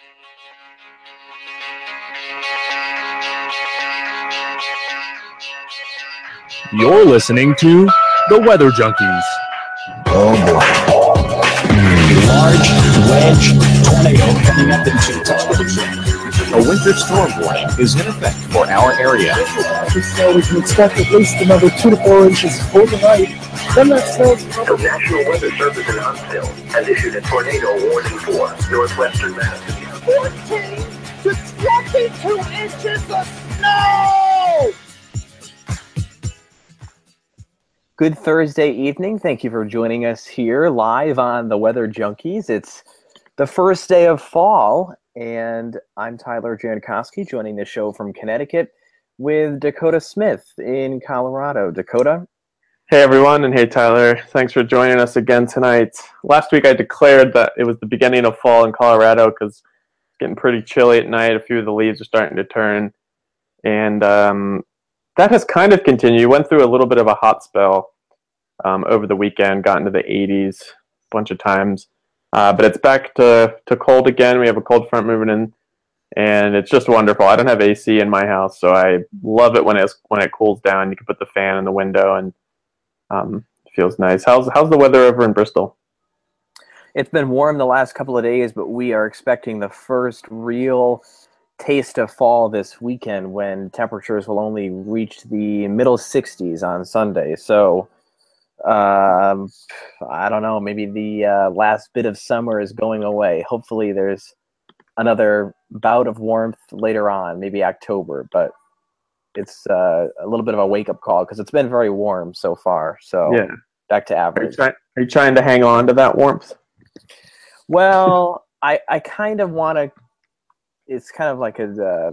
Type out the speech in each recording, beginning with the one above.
You're listening to The Weather Junkies. Oh boy. Large wedge tornado coming up into television. A winter storm warning is in effect for our area. So we can expect at least another 2 to 4 inches overnight. Then that snow. The National Weather Service in Huntsville has issued a tornado warning for northwestern Massachusetts. 14 to 22 inches of snow! Good Thursday evening. Thank you for joining us here live on The Weather Junkies. It's the first day of fall, and I'm Tyler Jankowski, joining the show from Connecticut with Dakota Smith in Colorado. Dakota? Hey everyone, and hey Tyler. Thanks for joining us again tonight. Last week I declared that it was the beginning of fall in Colorado because it's getting pretty chilly at night. A few of the leaves are starting to turn, and that has kind of continued. Went through a little bit of a hot spell over the weekend, got into the 80s a bunch of times. But it's back to cold again. We have a cold front moving in, and it's just wonderful. I don't have AC in my house, so I love it when it cools down. You can put the fan in the window, and it feels nice. How's the weather over in Bristol? It's been warm the last couple of days, but we are expecting the first real taste of fall this weekend when temperatures will only reach the middle 60s on Sunday. So I don't know, maybe the last bit of summer is going away. Hopefully there's another bout of warmth later on, maybe October, but it's a little bit of a wake-up call because it's been very warm so far. So yeah, back to average. Are you trying to hang on to that warmth? Well, I kind of want to. It's kind of like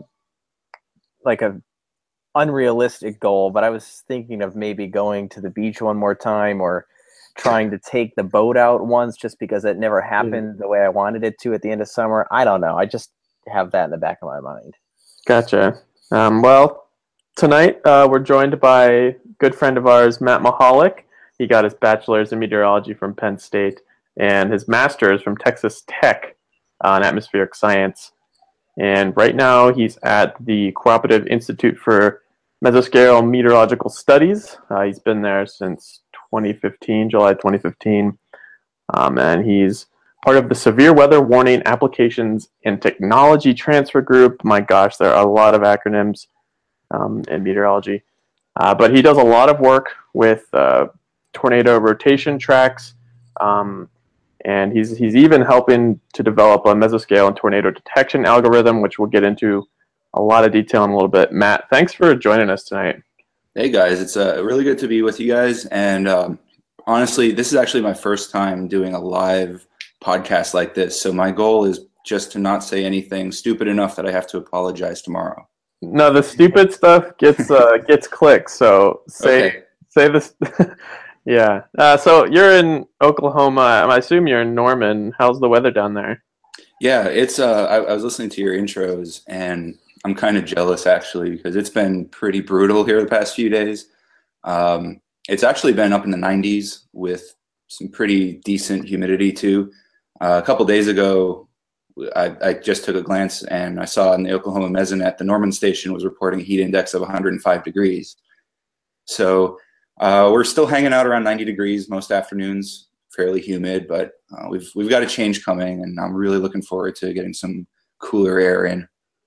a unrealistic goal, but I was thinking of maybe going to the beach one more time or trying to take the boat out once, just because it never happened the way I wanted it to at the end of summer. I don't know. I just have that in the back of my mind. Gotcha. Well, tonight we're joined by a good friend of ours, Matt Mahalik. He got his bachelor's in meteorology from Penn State and his master's from Texas Tech in atmospheric science. And right now he's at the Cooperative Institute for Mesoscale Meteorological Studies. He's been there since July 2015. And he's part of the Severe Weather Warning Applications and Technology Transfer Group. My gosh, there are a lot of acronyms in meteorology. But he does a lot of work with tornado rotation tracks. And he's even helping to develop a mesoscale and tornado detection algorithm, which we'll get into a lot of detail in a little bit. Matt, thanks for joining us tonight. Hey guys, it's really good to be with you guys. And honestly, this is actually my first time doing a live podcast like this. So my goal is just to not say anything stupid enough that I have to apologize tomorrow. No, the stupid stuff gets clicks. So say this. Yeah. So you're in Oklahoma. I assume you're in Norman. How's the weather down there? Yeah, it's. I was listening to your intros, and I'm kind of jealous actually because it's been pretty brutal here the past few days. It's actually been up in the 90s with some pretty decent humidity too. A couple days ago, I just took a glance and I saw in the Oklahoma Mesonet the Norman station was reporting a heat index of 105 degrees. So. We're still hanging out around 90 degrees most afternoons, fairly humid, but we've got a change coming, and I'm really looking forward to getting some cooler air in.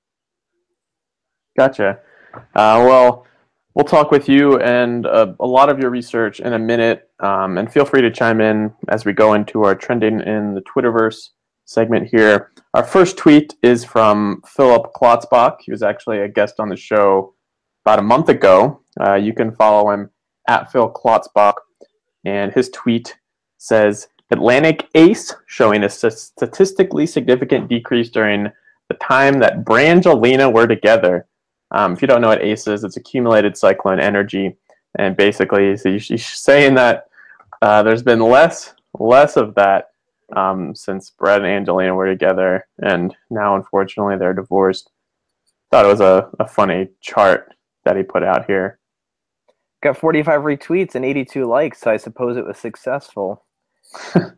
Gotcha. Well, we'll talk with you and a lot of your research in a minute, and feel free to chime in as we go into our Trending in the Twitterverse segment here. Our first tweet is from Philip Klotzbach. He was actually a guest on the show about a month ago. You can follow him at Phil Klotzbach, and his tweet says, Atlantic ACE showing a statistically significant decrease during the time that Brangelina were together. If you don't know what ACE is, it's accumulated cyclone energy, and basically he's saying that there's been less of that since Brad and Angelina were together, and now unfortunately they're divorced. Thought it was a funny chart that he put out here. Got 45 retweets and 82 likes, so I suppose it was successful.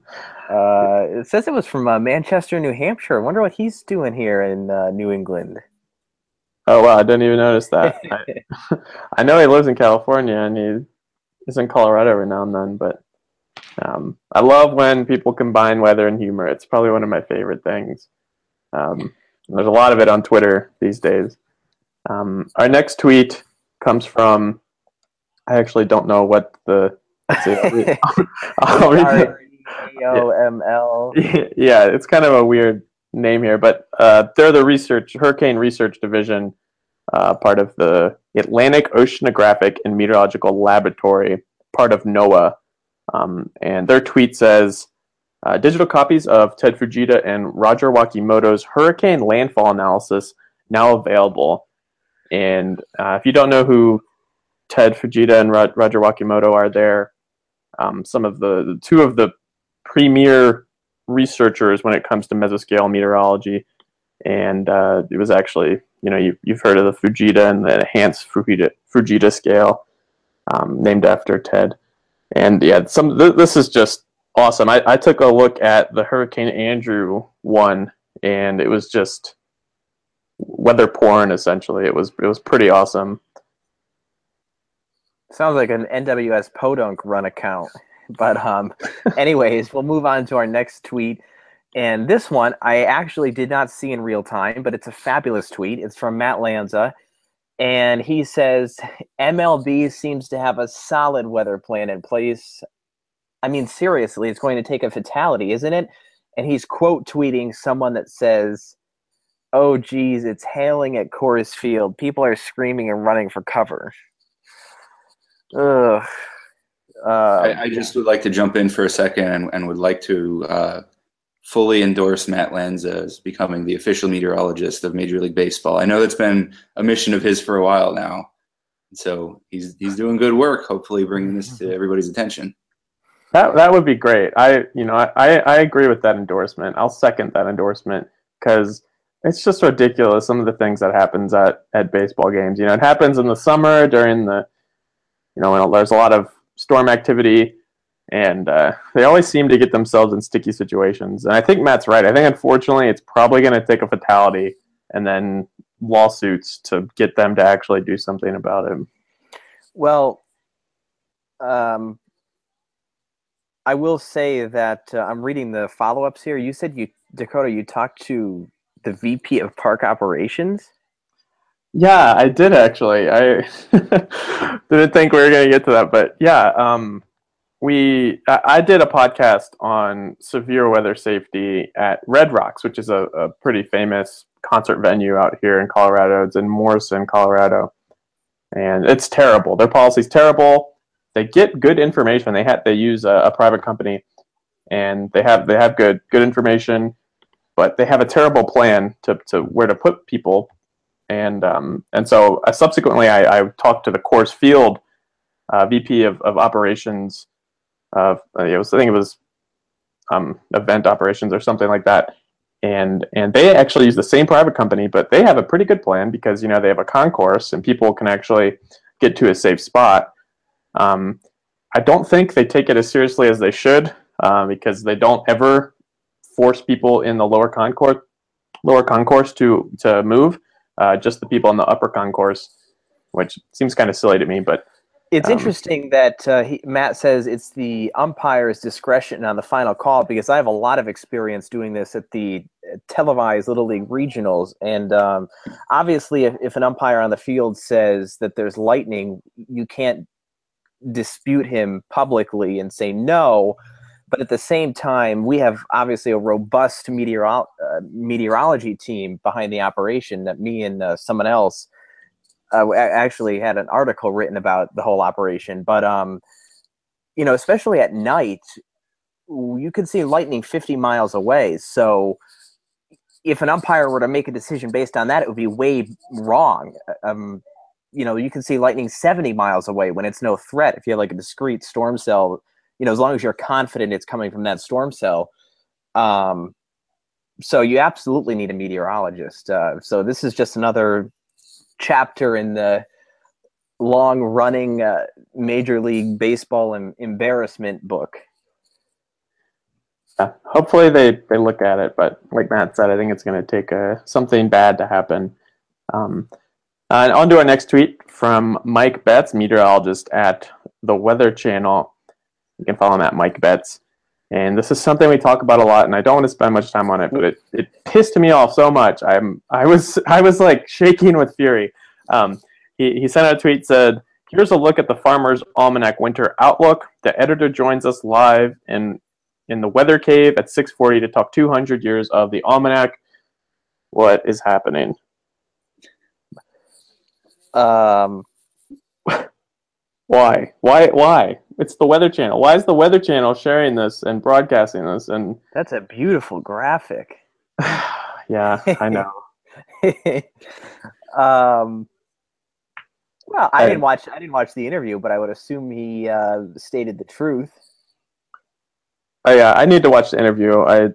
It says it was from Manchester, New Hampshire. I wonder what he's doing here in New England. Oh wow, I didn't even notice that. I know he lives in California and he's in Colorado every now and then, but I love when people combine weather and humor. It's probably one of my favorite things. There's a lot of it on Twitter these days. Our next tweet comes from, I actually don't know what the. Let's see, I'll read AOML. Yeah, it's kind of a weird name here, but they're the Hurricane Research Division, part of the Atlantic Oceanographic and Meteorological Laboratory, part of NOAA. And their tweet says, digital copies of Ted Fujita and Roger Wakimoto's hurricane landfall analysis now available. And if you don't know who Ted Fujita and Roger Wakimoto are, they're some of the two of the premier researchers when it comes to mesoscale meteorology. And it was actually, you've heard of the Fujita and the enhanced Fujita scale, named after Ted. And yeah, this is just awesome. I took a look at the Hurricane Andrew one, and it was just weather porn. Essentially, it was pretty awesome. Sounds like an NWS Podunk run account. But anyways, we'll move on to our next tweet. And this one I actually did not see in real time, but it's a fabulous tweet. It's from Matt Lanza. And he says, MLB seems to have a solid weather plan in place. I mean, seriously, it's going to take a fatality, isn't it? And he's quote tweeting someone that says, oh, geez, it's hailing at Coors Field. People are screaming and running for cover. Ugh. I just would like to jump in for a second and would like to fully endorse Matt Lanza as becoming the official meteorologist of Major League Baseball. I know that's been a mission of his for a while now. So he's doing good work, hopefully bringing this to everybody's attention. That would be great. I agree with that endorsement. I'll second that endorsement because it's just ridiculous some of the things that happens at baseball games. It happens in the summer during the when there's a lot of storm activity, and they always seem to get themselves in sticky situations. And I think Matt's right. I think unfortunately it's probably going to take a fatality and then lawsuits to get them to actually do something about it. Well, I will say that I'm reading the follow-ups here. You said Dakota, you talked to the VP of Park Operations? Yeah, I did actually. I didn't think we were going to get to that, but yeah, I did a podcast on severe weather safety at Red Rocks, which is a pretty famous concert venue out here in Colorado. It's in Morrison, Colorado, and it's terrible. Their policy's terrible. They get good information. They use a private company, and they have good information, but they have a terrible plan to where to put people. And so subsequently, I talked to the Coors Field VP of operations. I think it was event operations or something like that. And they actually use the same private company, but they have a pretty good plan because they have a concourse and people can actually get to a safe spot. I don't think they take it as seriously as they should because they don't ever force people in the lower concourse to move. Just the people in the upper concourse, which seems kind of silly to me. But it's interesting that Matt says it's the umpire's discretion on the final call because I have a lot of experience doing this at the televised Little League regionals. And obviously, if an umpire on the field says that there's lightning, you can't dispute him publicly and say no. But at the same time, we have obviously a robust meteorology team behind the operation that me and someone else actually had an article written about the whole operation. But, especially at night, you can see lightning 50 miles away. So if an umpire were to make a decision based on that, it would be way wrong. You can see lightning 70 miles away when it's no threat. If you have like a discrete storm cell, as long as you're confident it's coming from that storm cell. So you absolutely need a meteorologist. So this is just another chapter in the long-running Major League Baseball embarrassment book. Hopefully they look at it, but like Matt said, I think it's going to take something bad to happen. And on to our next tweet from Mike Betts, meteorologist at the Weather Channel. You can follow him at Mike Betts. And this is something we talk about a lot, and I don't want to spend much time on it, but it pissed me off so much. I was like shaking with fury. He sent out a tweet, said, "Here's a look at the Farmer's Almanac Winter Outlook. The editor joins us live in the Weather Cave at 6:40 to talk 200 years of the Almanac. What is happening?" Why? It's the Weather Channel. Why is the Weather Channel sharing this and broadcasting this? And That's a beautiful graphic. yeah, I know. Well, I didn't watch the interview, but I would assume he stated the truth. Oh yeah, I need to watch the interview. I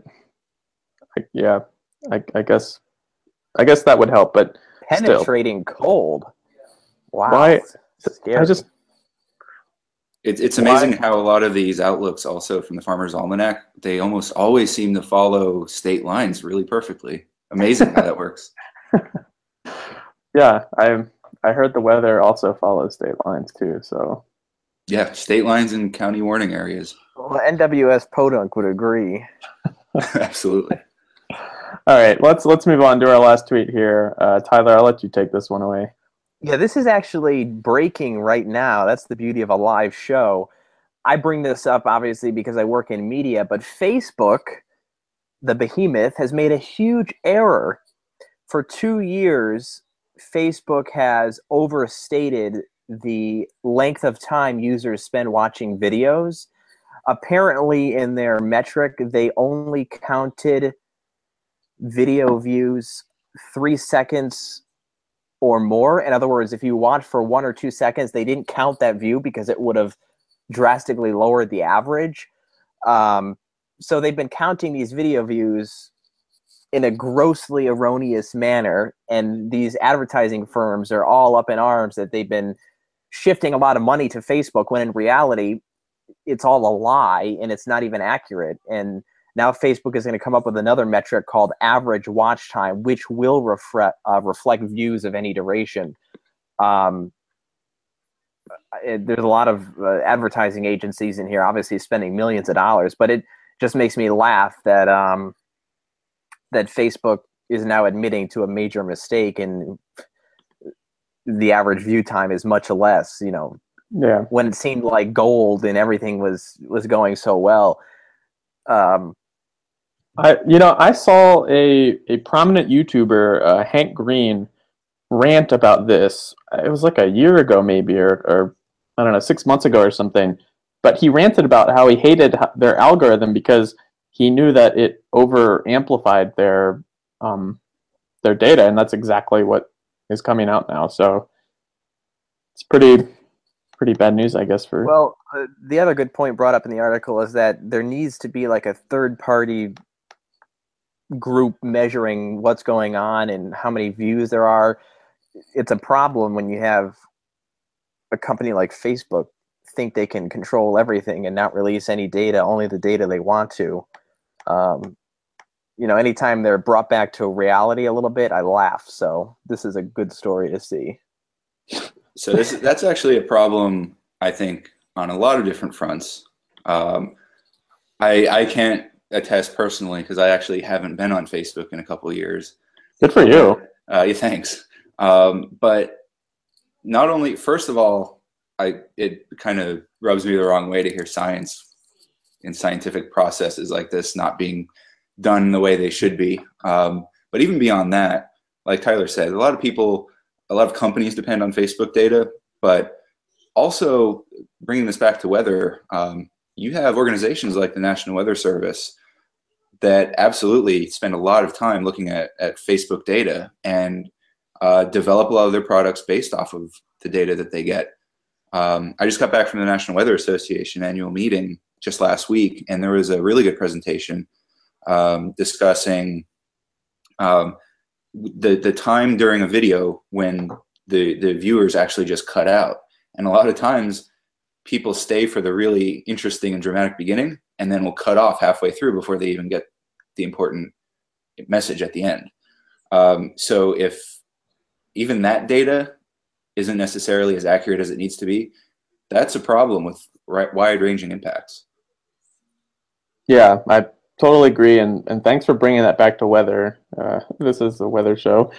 guess that would help, but Penetrating cold. Wow. Why? Scary. It's amazing how a lot of these outlooks, also from the Farmer's Almanac, they almost always seem to follow state lines really perfectly. Amazing how that works. Yeah, I heard the weather also follows state lines too. So yeah, state lines and county warning areas. Well, NWS Podunk would agree. Absolutely. All right, let's move on to our last tweet here. Tyler, I'll let you take this one away. Yeah, this is actually breaking right now. That's the beauty of a live show. I bring this up, obviously, because I work in media, but Facebook, the behemoth, has made a huge error. For 2 years, Facebook has overstated the length of time users spend watching videos. Apparently, in their metric, they only counted video views 3 seconds or more. In other words, if you watch for 1 or 2 seconds, they didn't count that view because it would have drastically lowered the average. So they've been counting these video views in a grossly erroneous manner, and these advertising firms are all up in arms that they've been shifting a lot of money to Facebook, when in reality, it's all a lie and it's not even accurate. And now Facebook is going to come up with another metric called average watch time, which will reflect views of any duration. There's a lot of advertising agencies in here, obviously spending millions of dollars, but it just makes me laugh that that Facebook is now admitting to a major mistake, and the average view time is much less. Yeah. When it seemed like gold and everything was going so well. I saw a prominent YouTuber, Hank Green, rant about this. It was like a year ago, maybe, or I don't know, 6 months ago or something. But he ranted about how he hated their algorithm because he knew that it over amplified their data, and that's exactly what is coming out now. So it's pretty bad news, I guess. Well, the other good point brought up in the article is that there needs to be like a third-party group measuring what's going on and how many views there are. It's a problem when you have a company like Facebook think they can control everything and not release any data, only the data they want to. Anytime they're brought back to reality a little bit, I laugh. So this is a good story to see. So that's actually a problem, I think, on a lot of different fronts. I can't attest personally because I actually haven't been on Facebook in a couple of years. Good for you. Yeah, thanks. But not only, first of all, it kind of rubs me the wrong way to hear science and scientific processes like this not being done the way they should be. But even beyond that, like Tyler said, a lot of companies depend on Facebook data, but also bringing this back to weather, you have organizations like the National Weather Service that absolutely spend a lot of time looking at Facebook data and develop a lot of their products based off of the data that they get. I just got back from the National Weather Association annual meeting just last week, and there was a really good presentation discussing the time during a video when the viewers actually just cut out. And a lot of times people stay for the really interesting and dramatic beginning and then will cut off halfway through before they even get the important message at the end. So if even that data isn't necessarily as accurate as it needs to be, that's a problem with wide-ranging impacts. Yeah, I totally agree, and thanks for bringing that back to weather. This is a weather show.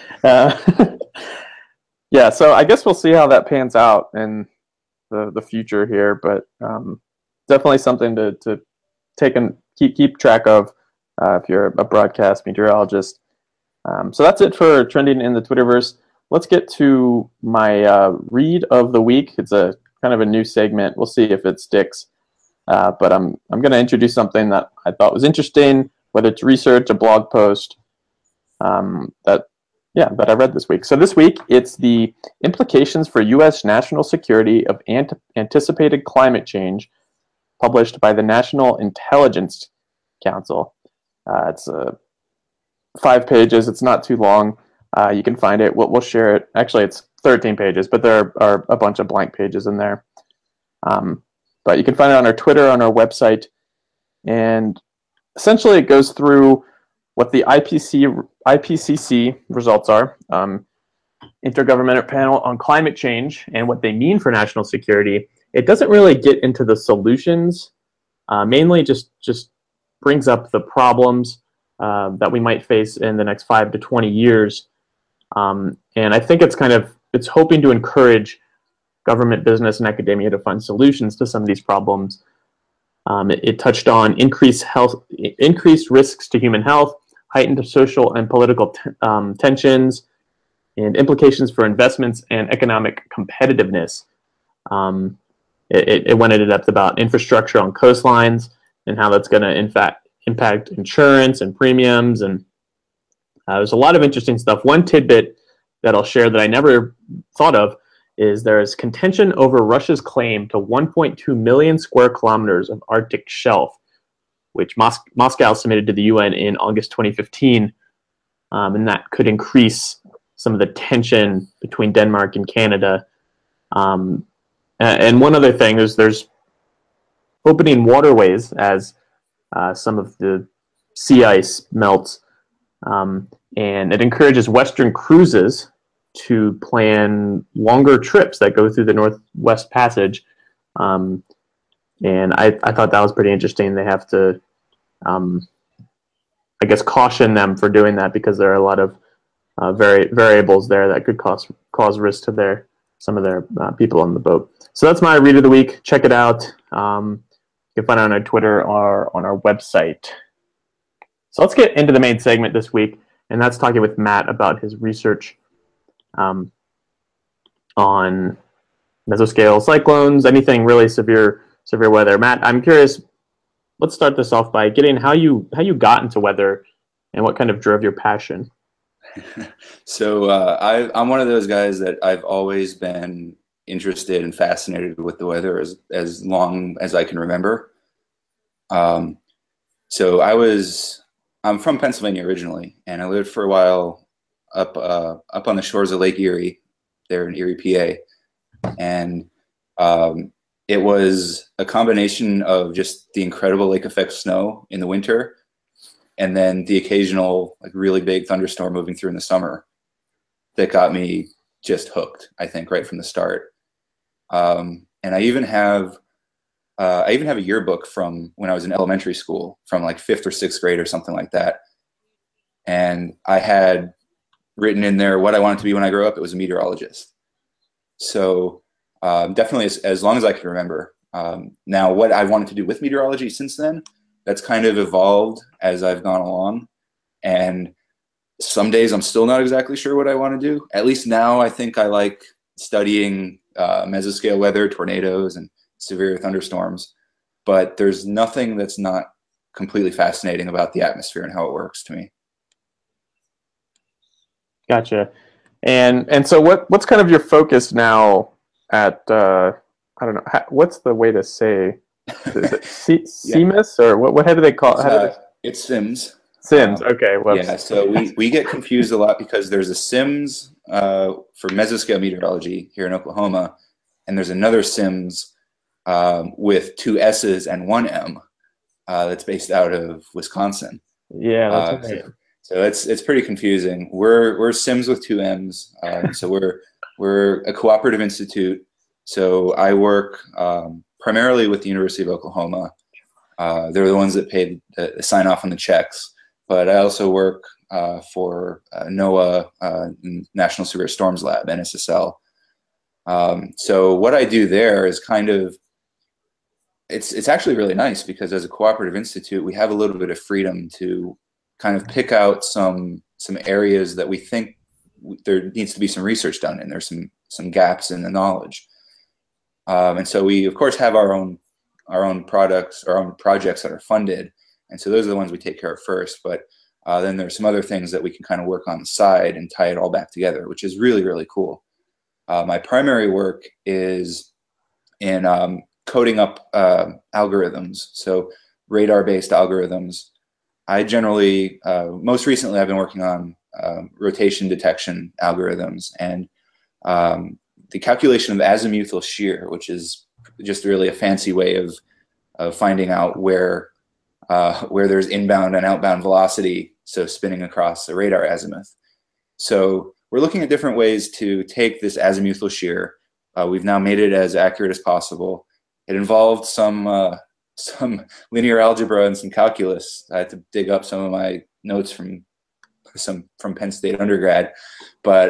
Yeah, so I guess we'll see how that pans out in the future here, but definitely something to take and keep track of if you're a broadcast meteorologist. So that's it for trending in the Twitterverse. Let's get to my read of the week. It's a kind of a new segment. We'll see if it sticks. But I'm going to introduce something that I thought was interesting, whether it's research, a blog post, that I read this week. So this week, it's the implications for U.S. national security of anticipated climate change, published by the National Intelligence Council. It's 5 pages. It's not too long. You can find it. We'll share it. Actually, it's 13 pages, but there are a bunch of blank pages in there. But you can find it on our Twitter, on our website. And essentially, it goes through what the IPCC results are, Intergovernmental Panel on Climate Change, and what they mean for national security. It doesn't really get into the solutions, mainly just brings up the problems that we might face in the next 5 to 20 years. And I think it's hoping to encourage government, business, and academia to find solutions to some of these problems. It touched on increased risks to human health, heightened social and political tensions, and implications for investments and economic competitiveness. It went into depth about infrastructure on coastlines and how that's going to impact insurance and premiums. And there's a lot of interesting stuff. One tidbit that I'll share that I never thought of is there is contention over Russia's claim to 1.2 million square kilometers of Arctic shelf, which Moscow submitted to the UN in August 2015, and that could increase some of the tension between Denmark and Canada. And one other thing is there's opening waterways as some of the sea ice melts, and it encourages Western cruises to plan longer trips that go through the Northwest Passage. And I thought that was pretty interesting. They have to, I guess, caution them for doing that because there are a lot of variables there that could cause risk to some of their people on the boat. So that's my read of the week. Check it out. You can find it on our Twitter or on our website. So let's get into the main segment this week, and that's talking with Matt about his research on mesoscale cyclones, anything really severe weather. Matt, I'm curious. Let's start this off by getting how you got into weather and what kind of drove your passion. So I'm one of those guys that I've always been interested and fascinated with the weather as long as I can remember. So I'm from Pennsylvania originally, and I lived for a while up on the shores of Lake Erie, there in Erie, PA, and it was a combination of just the incredible lake effect snow in the winter, and then the occasional really big thunderstorm moving through in the summer that got me just hooked, I think, right from the start. And I even have a yearbook from when I was in elementary school, from like 5th or 6th grade or something like that. And I had written in there what I wanted to be when I grew up. It was a meteorologist. So definitely as long as I can remember. Now, what I wanted to do with meteorology since then, that's kind of evolved as I've gone along. And some days I'm still not exactly sure what I want to do. At least now I think I like studying mesoscale weather, tornadoes, and severe thunderstorms. But there's nothing that's not completely fascinating about the atmosphere and how it works to me. Gotcha. And so what's kind of your focus now at, I don't know, what's the way to say, is it CMIS or what do they call it? It's SIMS. SIMS, okay. Yeah, so we get confused a lot because there's a SIMS for mesoscale meteorology here in Oklahoma, and there's another SIMS with 2 S's and 1 M. that's based out of Wisconsin. Yeah, that's Uh, right. so it's pretty confusing. We're SIMS with two M's. So we're a cooperative institute. So I work primarily with the University of Oklahoma. They're the ones that paid the sign off on the checks. But I also work for NOAA, National Severe Storms Lab, NSSL. So what I do there is kind of it's actually really nice because as a cooperative institute, we have a little bit of freedom to kind of pick out some areas that we think there needs to be some research done in. There's some gaps in the knowledge, and so we of course have our own products, our own projects that are funded, and so those are the ones we take care of first. But then there's some other things that we can kind of work on the side and tie it all back together, which is really, really cool. My primary work is in coding up algorithms, so radar-based algorithms. I generally, most recently, I've been working on rotation detection algorithms and the calculation of azimuthal shear, which is just really a fancy way of finding out where there's inbound and outbound velocity, so spinning across the radar azimuth. So we're looking at different ways to take this azimuthal shear. We've now made it as accurate as possible. It involved some linear algebra and some calculus. I had to dig up some of my notes from Penn State undergrad, but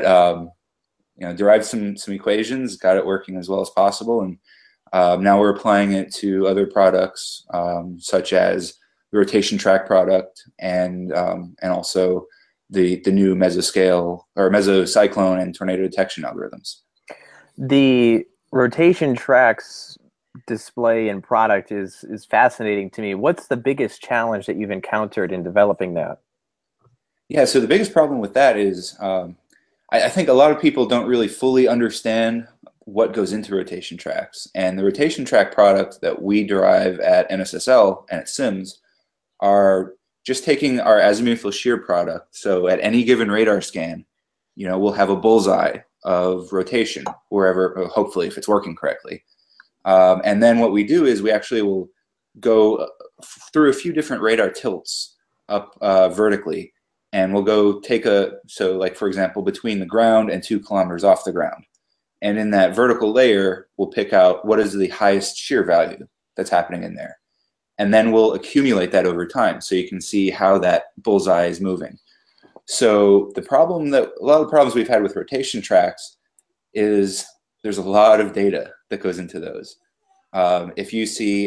derived some equations, got it working as well as possible, and now we're applying it to other products such as the rotation track product and also the new mesoscale or mesocyclone and tornado detection algorithms. The rotation tracks display and product is fascinating to me. What's the biggest challenge that you've encountered in developing that? Yeah, so the biggest problem with that is I think a lot of people don't really fully understand what goes into rotation tracks. And the rotation track product that we derive at NSSL and at SIMS are just taking our azimuthal shear product. So at any given radar scan, we'll have a bullseye of rotation wherever, hopefully, if it's working correctly. And then what we do is we actually will go through a few different radar tilts up vertically, and we'll go take like for example, between the ground and 2 kilometers off the ground. And in that vertical layer, we'll pick out what is the highest shear value that's happening in there. And then we'll accumulate that over time so you can see how that bullseye is moving. So a lot of the problems we've had with rotation tracks is there's a lot of data that goes into those. If you see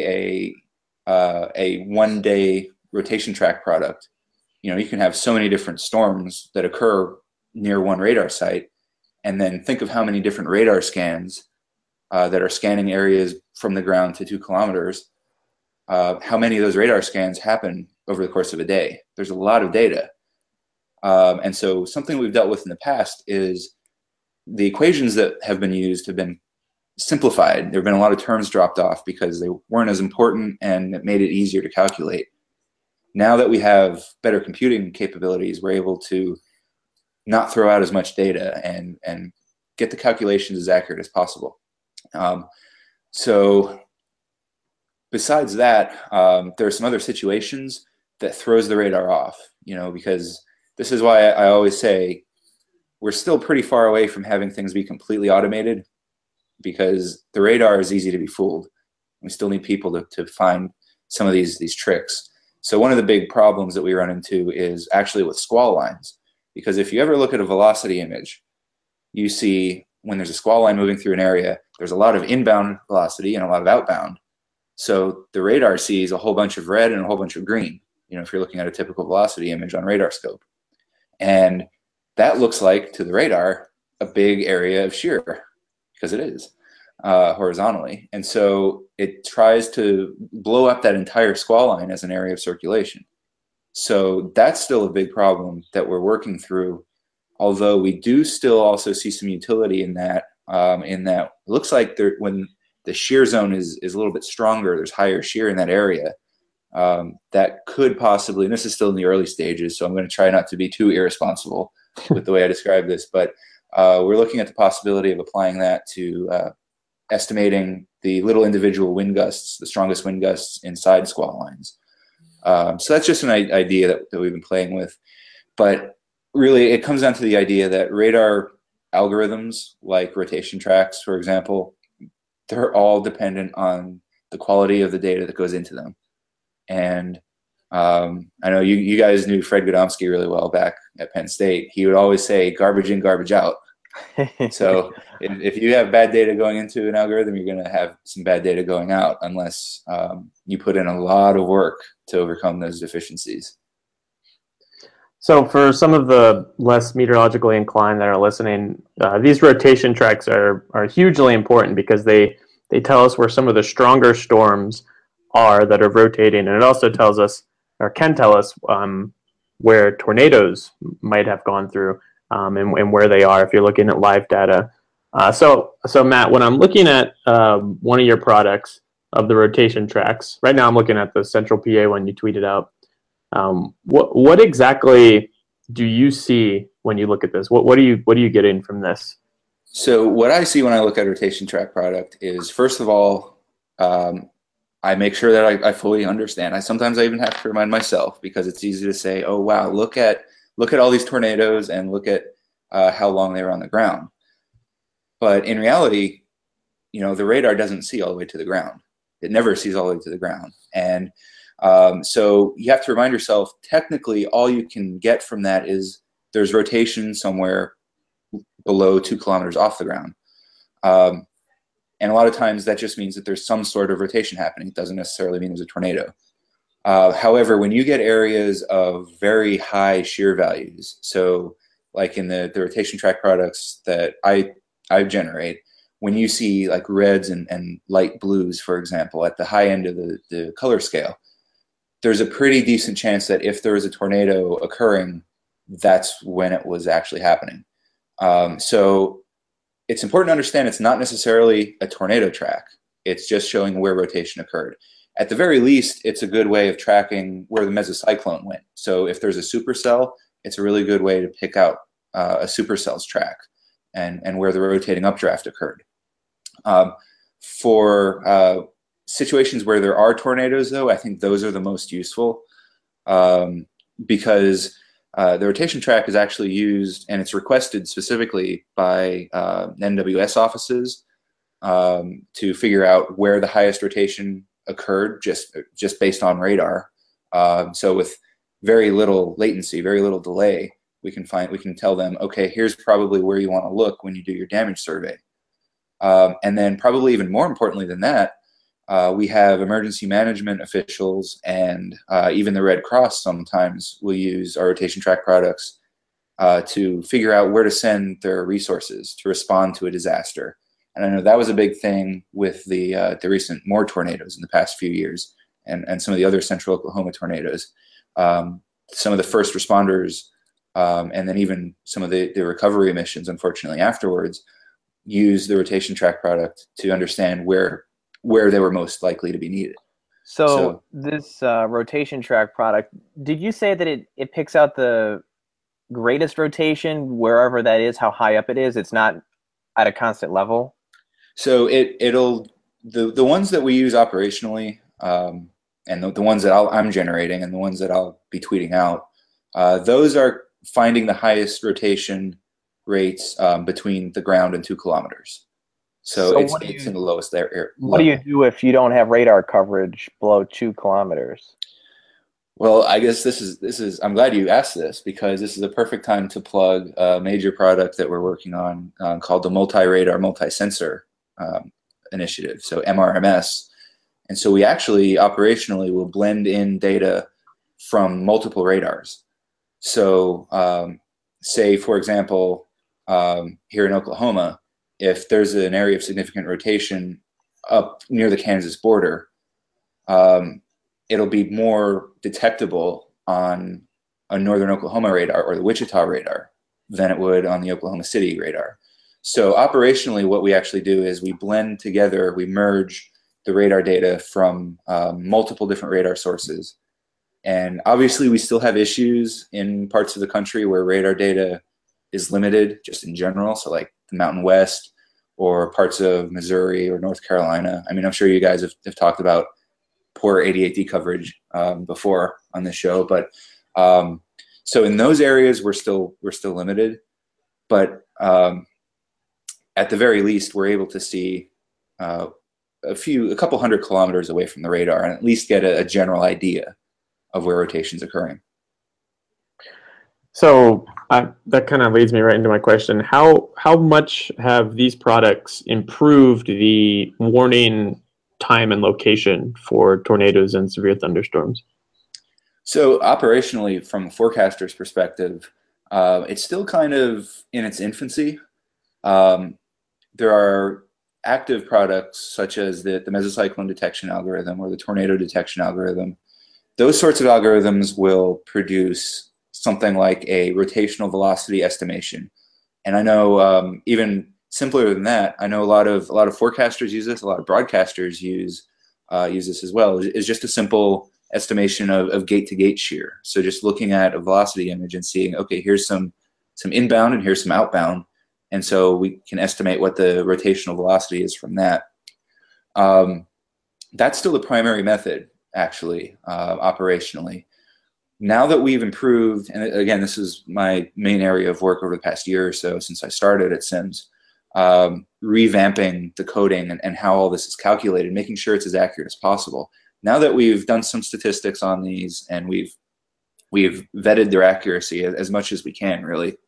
a one-day rotation track product, you can have so many different storms that occur near one radar site, and then think of how many different radar scans that are scanning areas from the ground to 2 kilometers. How many of those radar scans happen over the course of a day? There's a lot of data. And so something we've dealt with in the past is the equations that have been used have been simplified. There have been a lot of terms dropped off because they weren't as important and it made it easier to calculate. Now that we have better computing capabilities, we're able to not throw out as much data and get the calculations as accurate as possible. So besides that, there are some other situations that throws the radar off, because this is why I always say we're still pretty far away from having things be completely automated, because the radar is easy to be fooled. We still need people to find some of these tricks. So one of the big problems that we run into is actually with squall lines, because if you ever look at a velocity image, you see when there's a squall line moving through an area, there's a lot of inbound velocity and a lot of outbound. So the radar sees a whole bunch of red and a whole bunch of green, if you're looking at a typical velocity image on radar scope. And that looks like, to the radar, a big area of shear, because it is horizontally. And so it tries to blow up that entire squall line as an area of circulation. So that's still a big problem that we're working through, although we do still also see some utility in that it looks like when the shear zone is a little bit stronger, there's higher shear in that area. That could possibly, and this is still in the early stages, so I'm going to try not to be too irresponsible with the way I describe this, but we're looking at the possibility of applying that to estimating the little individual wind gusts, the strongest wind gusts inside squall lines. So that's just an idea that we've been playing with. But really, it comes down to the idea that radar algorithms, like rotation tracks, for example, they're all dependent on the quality of the data that goes into them. And I know you guys knew Fred Godomsky really well back at Penn State. He would always say, garbage in, garbage out. So if you have bad data going into an algorithm, you're going to have some bad data going out unless you put in a lot of work to overcome those deficiencies. So for some of the less meteorologically inclined that are listening, these rotation tracks are hugely important because they tell us where some of the stronger storms are that are rotating, and it also tells us, or can tell us, where tornadoes might have gone through and where they are if you're looking at live data. So Matt, when I'm looking at one of your products of the rotation tracks, right now I'm looking at the Central PA one you tweeted out. What exactly do you see when you look at this? What are you getting from this? So what I see when I look at a rotation track product is, first of all, I make sure that I fully understand. Sometimes I even have to remind myself, because it's easy to say, oh wow, look at all these tornadoes and look at how long they were on the ground. But in reality, the radar doesn't see all the way to the ground. It never sees all the way to the ground. And so you have to remind yourself, technically, all you can get from that is there's rotation somewhere below 2 kilometers off the ground. And a lot of times that just means that there's some sort of rotation happening. It doesn't necessarily mean there's a tornado. However, when you get areas of very high shear values, so like in the rotation track products that I generate, when you see like reds and light blues, for example, at the high end of the color scale, there's a pretty decent chance that if there is a tornado occurring, that's when it was actually happening. So it's important to understand it's not necessarily a tornado track. It's just showing where rotation occurred. At the very least, it's a good way of tracking where the mesocyclone went. So if there's a supercell, it's a really good way to pick out a supercell's track and where the rotating updraft occurred. For situations where there are tornadoes, though, I think those are the most useful because the rotation track is actually used, and it's requested specifically by NWS offices to figure out where the highest rotation occurred just based on radar. So with very little latency, very little delay, we can tell them, okay, here's probably where you want to look when you do your damage survey. And then probably even more importantly than that, we have emergency management officials and even the Red Cross sometimes will use our rotation track products to figure out where to send their resources to respond to a disaster. And I know that was a big thing with the recent Moore tornadoes in the past few years and some of the other central Oklahoma tornadoes. Some of the first responders and then even some of the recovery missions, unfortunately, afterwards, use the rotation track product to understand where they were most likely to be needed. So this rotation track product, did you say that it picks out the greatest rotation wherever that is, how high up it is? It's not at a constant level? So it'll the ones that we use operationally and the ones that I'm generating and the ones that I'll be tweeting out, those are finding the highest rotation rates between the ground and 2 kilometers. So it's in the lowest there. What do you do if you don't have radar coverage below 2 kilometers? Well, I guess this is. I'm glad you asked this because this is a perfect time to plug a major product that we're working on called the Multi-Radar, Multi-Sensor Initiative, so MRMS. And so we actually operationally will blend in data from multiple radars. So say, for example, here in Oklahoma, if there's an area of significant rotation up near the Kansas border, it'll be more detectable on a northern Oklahoma radar or the Wichita radar than it would on the Oklahoma City radar. So operationally, what we actually do is we blend together, we merge the radar data from multiple different radar sources. And obviously, we still have issues in parts of the country where radar data is limited just in general. So like the Mountain West or parts of Missouri or North Carolina. I mean, I'm sure you guys have talked about poor 88D coverage before on this show, but so in those areas we're still limited, but at the very least we're able to see a couple hundred kilometers away from the radar and at least get a general idea of where rotation's occurring. So that kind of leads me right into my question. How much have these products improved the warning time and location for tornadoes and severe thunderstorms? So operationally, from a forecaster's perspective, it's still kind of in its infancy. There are active products such as the mesocyclone detection algorithm or the tornado detection algorithm. Those sorts of algorithms will produce something like a rotational velocity estimation. And I know even simpler than that, I know a lot of forecasters use this, a lot of broadcasters use this as well. It's just a simple estimation of gate-to-gate shear. So just looking at a velocity image and seeing, okay, here's some inbound and here's some outbound. And so we can estimate what the rotational velocity is from that. That's still the primary method, actually, operationally. Now that we've improved, and again, this is my main area of work over the past year or so since I started at SIMS, revamping the coding and how all this is calculated, making sure it's as accurate as possible. Now that we've done some statistics on these and we've vetted their accuracy as much as we can, really,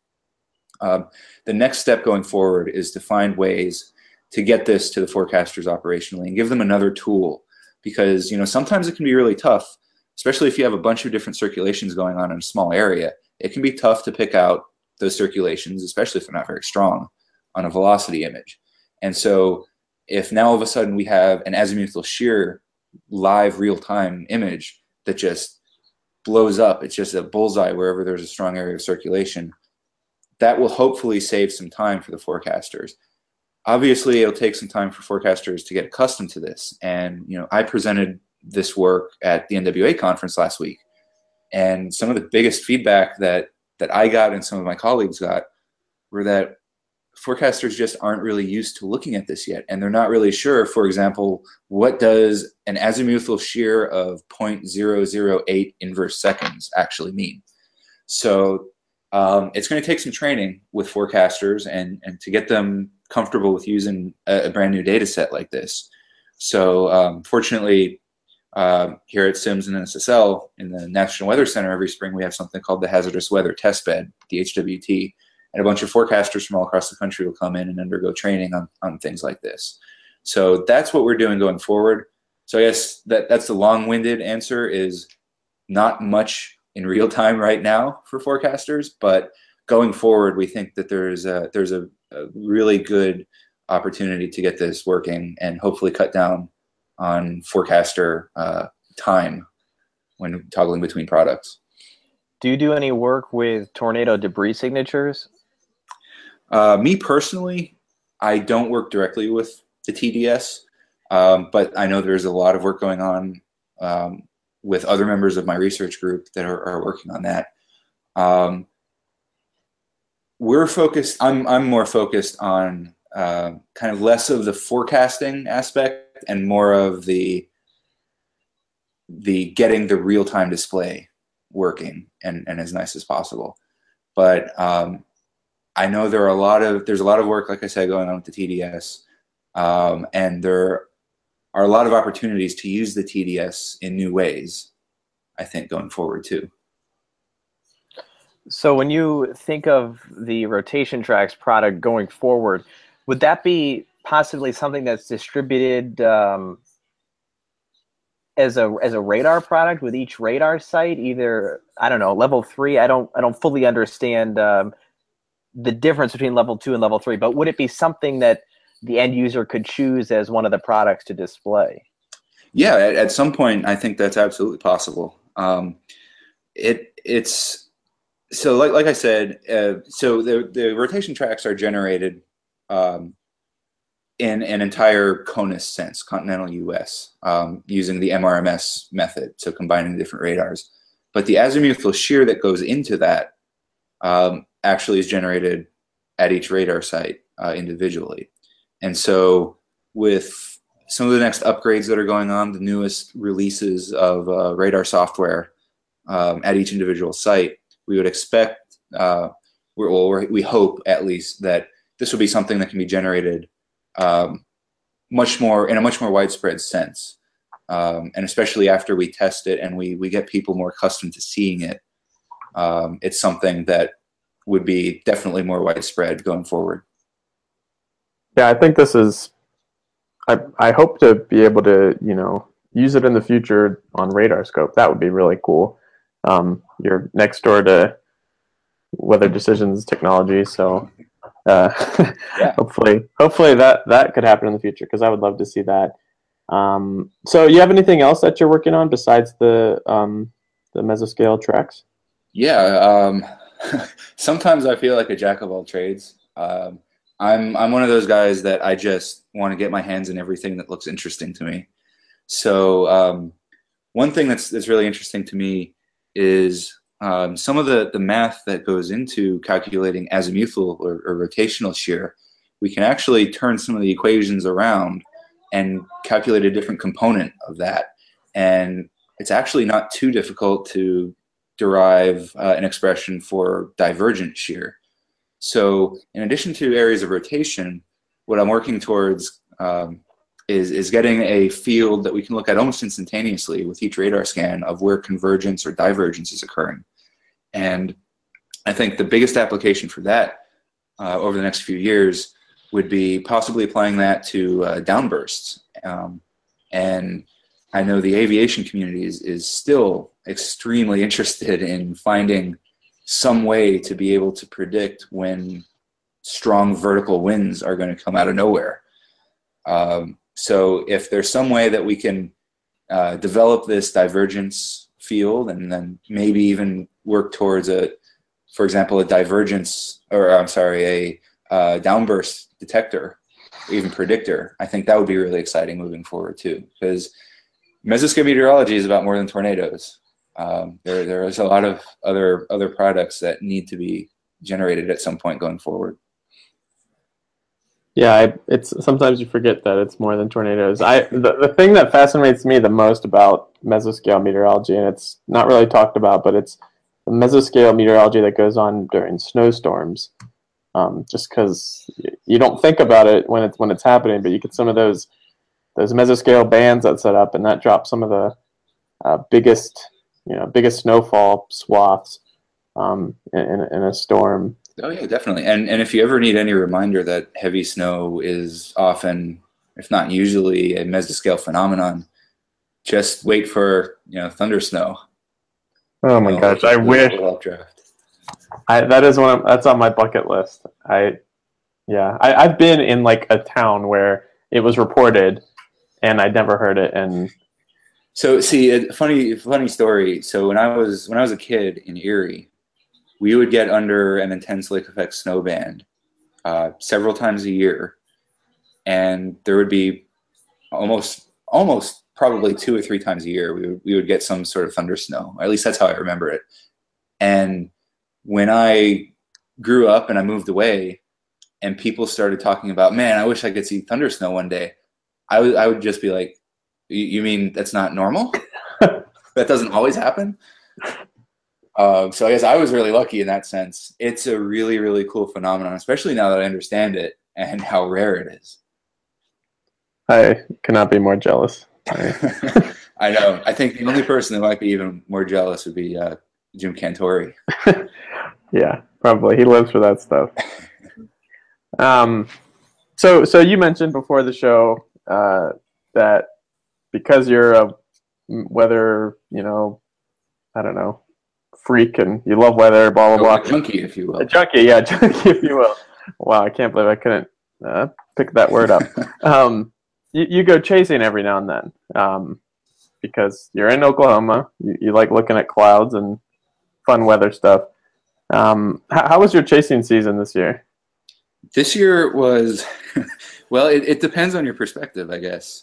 the next step going forward is to find ways to get this to the forecasters operationally and give them another tool, because sometimes it can be really tough, especially if you have a bunch of different circulations going on in a small area. It can be tough to pick out those circulations, especially if they're not very strong, on a velocity image. And so if now all of a sudden we have an azimuthal shear live real-time image that just blows up, it's just a bullseye wherever there's a strong area of circulation, that will hopefully save some time for the forecasters. Obviously, it'll take some time for forecasters to get accustomed to this. And I presented this work at the NWA conference last week, and some of the biggest feedback that I got and some of my colleagues got were that forecasters just aren't really used to looking at this yet, and they're not really sure, for example, what does an azimuthal shear of 0.008 inverse seconds actually mean. So it's going to take some training with forecasters and to get them comfortable with using a brand new data set like this. So fortunately, here at SIMS and NSSL in the National Weather Center, every spring we have something called the Hazardous Weather Test Bed, the HWT, and a bunch of forecasters from all across the country will come in and undergo training on things like this. So that's what we're doing going forward. So I guess that's the long-winded answer, is not much in real time right now for forecasters, but going forward, we think that there's a really good opportunity to get this working and hopefully cut down on forecaster time when toggling between products. Do you do any work with tornado debris signatures? Me personally, I don't work directly with the TDS, but I know there's a lot of work going on with other members of my research group that are working on that. We're focused. I'm more focused on kind of less of the forecasting aspect and more of the getting the real-time display working and as nice as possible. But I know there's a lot of work, like I said, going on with the TDS, and there are a lot of opportunities to use the TDS in new ways, I think, going forward too. So when you think of the Rotation Tracks product going forward, would that be possibly something that's distributed as a radar product with each radar site? Either, I don't know, level 3. I don't fully understand the difference between level 2 and level 3, but would it be something that the end user could choose as one of the products to display? Yeah, at some point, I think that's absolutely possible. It's so like I said, so the rotation tracks are generated in an entire CONUS sense, continental U.S., using the MRMS method, so combining different radars. But the azimuthal shear that goes into that actually is generated at each radar site individually. And so with some of the next upgrades that are going on, the newest releases of radar software at each individual site, we would expect, we hope at least, that this will be something that can be generated much more in a much more widespread sense, and especially after we test it and we get people more accustomed to seeing it, it's something that would be definitely more widespread going forward. Yeah, I think this is. I hope to be able to, use it in the future on RadarScope. That would be really cool. You're next door to Weather Decisions Technology, so Yeah. hopefully that could happen in the future, because I would love to see that. So you have anything else that you're working on besides the mesoscale tracks? Yeah. Sometimes I feel like a jack of all trades. I'm one of those guys that I just want to get my hands in everything that looks interesting to me. So one thing that's really interesting to me is some of the math that goes into calculating azimuthal or rotational shear. We can actually turn some of the equations around and calculate a different component of that. And it's actually not too difficult to derive an expression for divergent shear. So in addition to areas of rotation, what I'm working towards is getting a field that we can look at almost instantaneously with each radar scan of where convergence or divergence is occurring. And I think the biggest application for that over the next few years would be possibly applying that to downbursts. And I know the aviation community is still extremely interested in finding some way to be able to predict when strong vertical winds are going to come out of nowhere. So if there's some way that we can develop this divergence field and then maybe even work towards for example, a downburst detector, or even predictor, I think that would be really exciting moving forward too, because mesoscale meteorology is about more than tornadoes. There is a lot of other products that need to be generated at some point going forward. Yeah, it's sometimes you forget that it's more than tornadoes. The thing that fascinates me the most about mesoscale meteorology, and it's not really talked about, but it's the mesoscale meteorology that goes on during snowstorms. Just because you don't think about it when it's happening, but you get some of those mesoscale bands that set up, and that drops some of the biggest snowfall swaths in a storm. Oh yeah, definitely. And if you ever need any reminder that heavy snow is often, if not usually, a mesoscale phenomenon, just wait for thunder snow. Oh my gosh, I wish. That's on my bucket list. I've been in like a town where it was reported, and I'd never heard it. And so, see, a funny story. So when I was a kid in Erie, we would get under an intense lake effect snow band several times a year, and there would be almost probably 2 or 3 times a year we would get some sort of thunder snow. Or at least that's how I remember it. And when I grew up and I moved away, and people started talking about, man, I wish I could see thunder snow one day, I would just be like, you mean that's not normal? That doesn't always happen? So I guess I was really lucky in that sense. It's a really, really cool phenomenon, especially now that I understand it and how rare it is. I cannot be more jealous. I know. I think the only person that might be even more jealous would be Jim Cantori. Yeah, probably. He lives for that stuff. So you mentioned before the show that because you're a weather, I don't know, freak and you love weather, blah, blah, blah. A junkie, if you will. A junkie, yeah, junkie, if you will. Wow, I can't believe I couldn't pick that word up. You go chasing every now and then because you're in Oklahoma. You like looking at clouds and fun weather stuff. How was your chasing season this year? This year was, well, it depends on your perspective, I guess.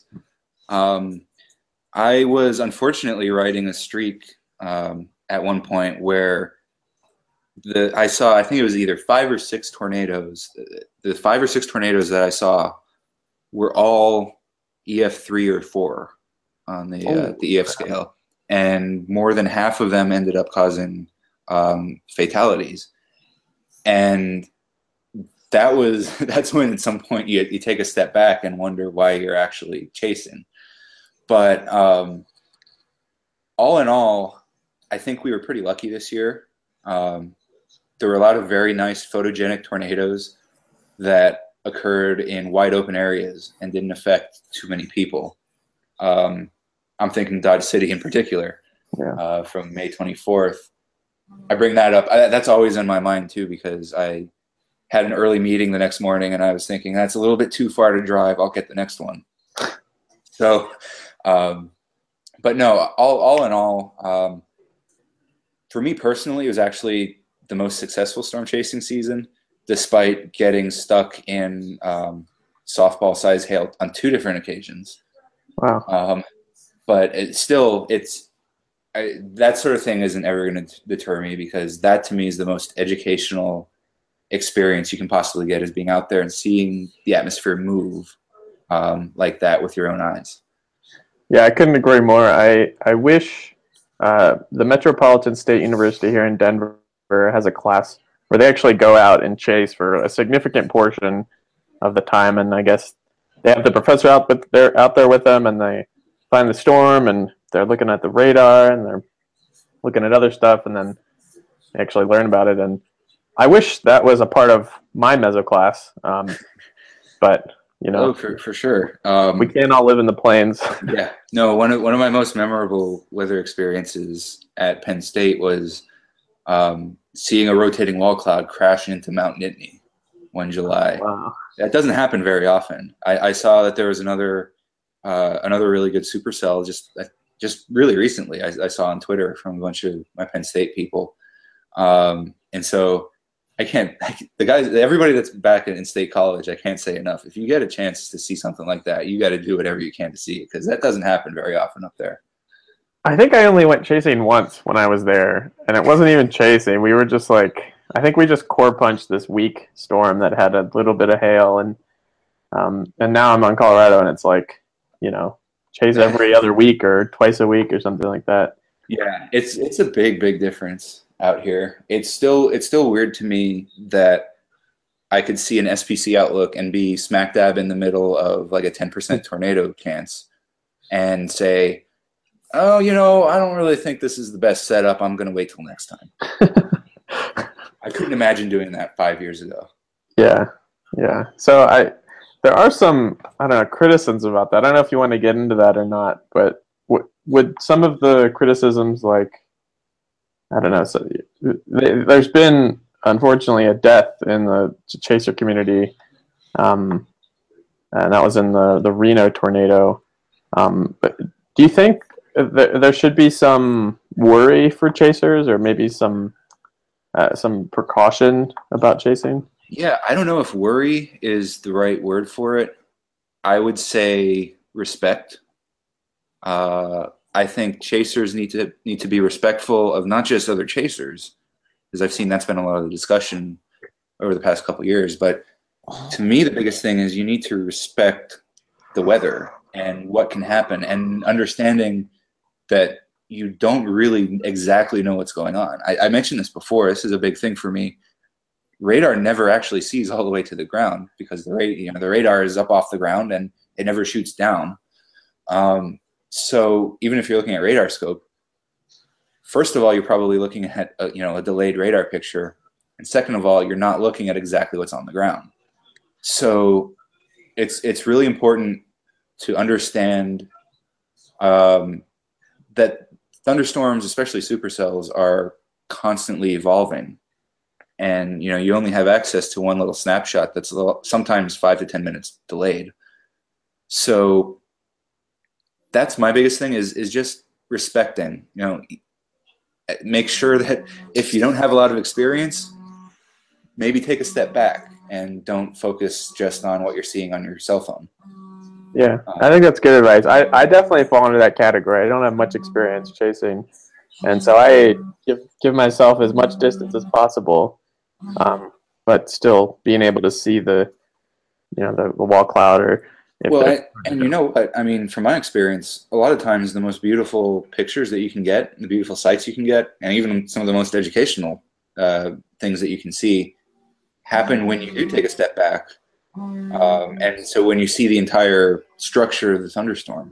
I was unfortunately riding a streak at one point where I think it was either 5 or 6 tornadoes. The 5 or 6 tornadoes that I saw were all EF3 or 4 on the EF scale, and more than half of them ended up causing fatalities. And that's when at some point you take a step back and wonder why you're actually chasing. But all in all, I think we were pretty lucky this year. There were a lot of very nice photogenic tornadoes that occurred in wide open areas and didn't affect too many people. I'm thinking Dodge City in particular, from May 24th. I bring that up. That's always in my mind too, because I had an early meeting the next morning and I was thinking that's a little bit too far to drive. I'll get the next one. So, but no, all in all, for me personally, it was actually the most successful storm chasing season, despite getting stuck in softball size hail on 2 different occasions. Wow. But that sort of thing isn't ever going to deter me, because that to me is the most educational experience you can possibly get, is being out there and seeing the atmosphere move like that with your own eyes. Yeah, I couldn't agree more. I wish the Metropolitan State University here in Denver has a class where they actually go out and chase for a significant portion of the time, and I guess they have the professor out there with them, and they find the storm, and they're looking at the radar, and they're looking at other stuff, and then they actually learn about it. And I wish that was a part of my meso class, but for sure. We can't all live in the plains. Yeah, no. One of my most memorable weather experiences at Penn State was seeing a rotating wall cloud crash into Mount Nittany one July. Wow. That doesn't happen very often. I saw that there was another really good supercell just really recently. I saw on Twitter from a bunch of my Penn State people, and so everybody that's back in State College, I can't say enough. If you get a chance to see something like that, you got to do whatever you can to see it, because that doesn't happen very often up there. I think I only went chasing once when I was there, and it wasn't even chasing. We were just I think we just core punched this weak storm that had a little bit of hail, and now I'm on Colorado, and it's chase every other week or twice a week or something like that. Yeah, it's a big difference out here. It's still weird to me that I could see an SPC outlook and be smack dab in the middle of like a 10% tornado chance and say, oh, I don't really think this is the best setup. I'm going to wait till next time. I couldn't imagine doing that 5 years ago. Yeah. So there are some, criticisms about that. I don't know if you want to get into that or not, but would some of the criticisms, there's been, unfortunately, a death in the chaser community, and that was in the Reno tornado. But do you think there should be some worry for chasers, or maybe some precaution about chasing? Yeah, I don't know if worry is the right word for it. I would say respect. I think chasers need to be respectful of not just other chasers, because I've seen that's been a lot of the discussion over the past couple of years. But to me, the biggest thing is you need to respect the weather and what can happen, and understanding that you don't really exactly know what's going on. I mentioned this before. This is a big thing for me. Radar never actually sees all the way to the ground, because the radar is up off the ground and it never shoots down. So even if you're looking at radar scope, first of all, you're probably looking at a delayed radar picture, and second of all, you're not looking at exactly what's on the ground. So it's really important to understand that thunderstorms, especially supercells, are constantly evolving, and you only have access to one little snapshot that's sometimes 5 to 10 minutes delayed. So that's my biggest thing is just respecting. Make sure that if you don't have a lot of experience, maybe take a step back and don't focus just on what you're seeing on your cell phone. Yeah, I think that's good advice. I definitely fall into that category. I don't have much experience chasing, and so I give myself as much distance as possible, but still being able to see the wall cloud, or And you know what? I mean, from my experience, a lot of times the most beautiful pictures that you can get, the beautiful sights you can get, and even some of the most educational things that you can see happen when you do take a step back. And so when you see the entire structure of the thunderstorm,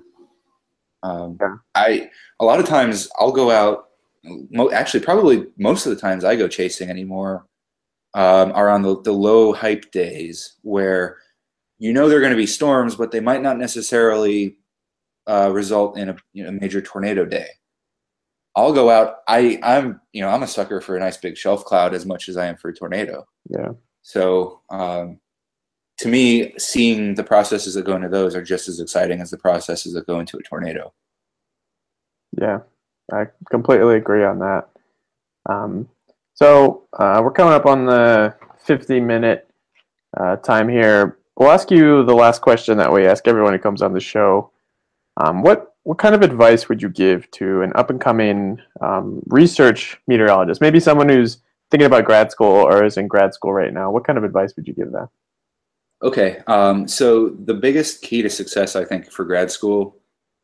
a lot of times I'll go out. Actually, probably most of the times I go chasing anymore are on the low hype days where there are going to be storms, but they might not necessarily result in a major tornado day. I'll go out. I'm a sucker for a nice big shelf cloud as much as I am for a tornado. Yeah. So to me, seeing the processes that go into those are just as exciting as the processes that go into a tornado. Yeah, I completely agree on that. So we're coming up on the 50-minute time here. We'll ask you the last question that we ask everyone who comes on the show. What kind of advice would you give to an up-and-coming research meteorologist? Maybe someone who's thinking about grad school or is in grad school right now. What kind of advice would you give them? Okay, so the biggest key to success, I think, for grad school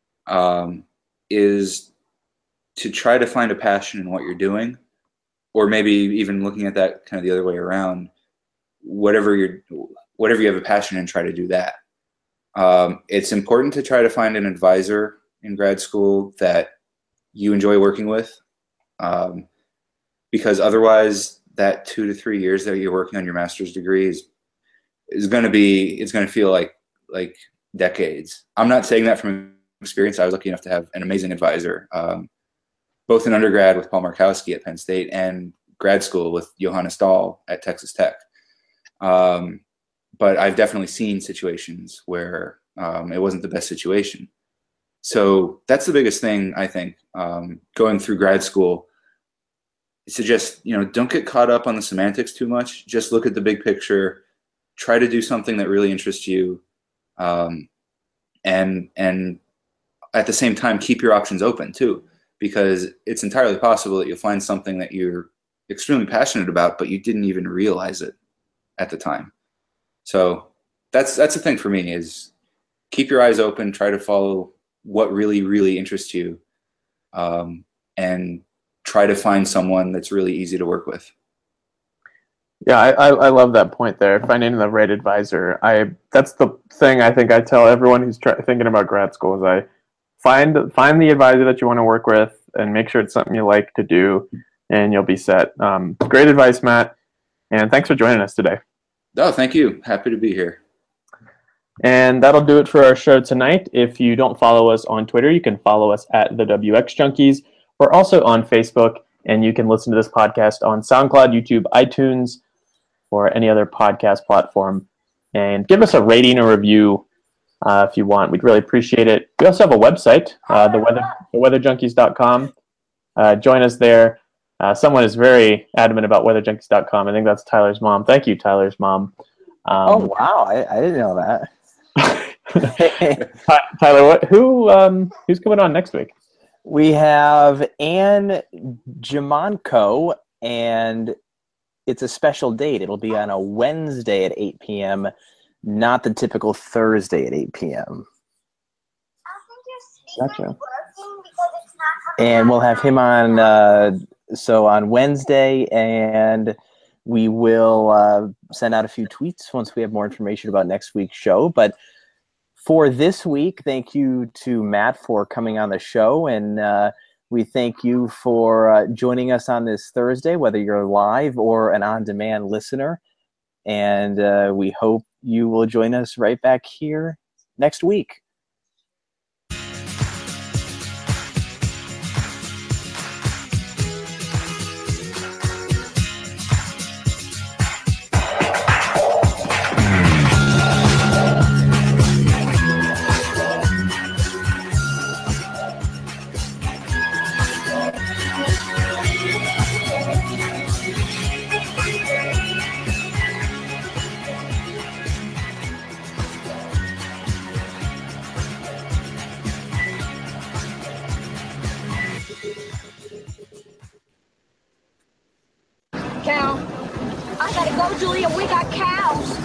is to try to find a passion in what you're doing, or maybe even looking at that kind of the other way around. Whatever you have a passion in, try to do that. It's important to try to find an advisor in grad school that you enjoy working with, because otherwise that 2 to 3 years that you're working on your master's degree is going to feel like decades. I'm not saying that from experience. I was lucky enough to have an amazing advisor, both in undergrad with Paul Markowski at Penn State and grad school with Johannes Dahl at Texas Tech. But I've definitely seen situations where it wasn't the best situation. So that's the biggest thing, I think, going through grad school, is to just, don't get caught up on the semantics too much. Just look at the big picture, try to do something that really interests you, and at the same time, keep your options open too, because it's entirely possible that you'll find something that you're extremely passionate about, but you didn't even realize it at the time. So that's the thing for me, is keep your eyes open, try to follow what really, really interests you, and try to find someone that's really easy to work with. Yeah, I love that point there. Finding the right advisor. That's the thing I think I tell everyone who's thinking about grad school is I find the advisor that you want to work with and make sure it's something you like to do, and you'll be set. Great advice, Matt, and thanks for joining us today. Oh, thank you. Happy to be here. And that'll do it for our show tonight. If you don't follow us on Twitter, you can follow us at the WX Junkies. We're also on Facebook, and you can listen to this podcast on SoundCloud, YouTube, iTunes, or any other podcast platform. And give us a rating or review if you want. We'd really appreciate it. We also have a website, theweatherjunkies.com. Join us there. Someone is very adamant about weatherjunkies.com. I think that's Tyler's mom. Thank you, Tyler's mom. Oh, wow. I didn't know that. Tyler, who's coming on next week? We have Anne Jamonko, and it's a special date. It'll be on a Wednesday at 8 p.m., not the typical Thursday at 8 p.m. Gotcha. And we'll have him on on Wednesday, and we will send out a few tweets once we have more information about next week's show. But for this week, thank you to Matt for coming on the show, and we thank you for joining us on this Thursday, whether you're live or an on-demand listener. And we hope you will join us right back here next week. Cow. I gotta go, Julia. We got cows.